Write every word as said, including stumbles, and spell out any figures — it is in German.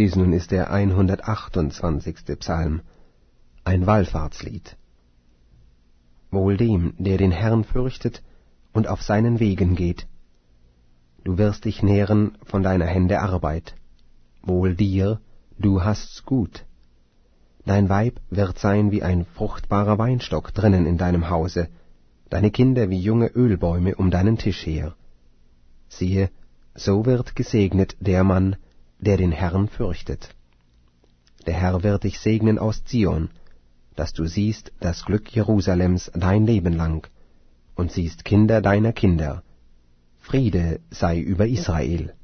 Dies nun ist der hundertachtundzwanzigste Psalm, ein Wallfahrtslied. Wohl dem, der den Herrn fürchtet und auf seinen Wegen geht. Du wirst dich nähren von deiner Hände Arbeit. Wohl dir, du hast's gut. Dein Weib wird sein wie ein fruchtbarer Weinstock drinnen in deinem Hause, deine Kinder wie junge Ölbäume um deinen Tisch her. Siehe, so wird gesegnet der Mann, der den Herrn fürchtet. Der Herr wird dich segnen aus Zion, dass du siehst das Glück Jerusalems dein Leben lang, und siehst Kinder deiner Kinder. Friede sei über Israel.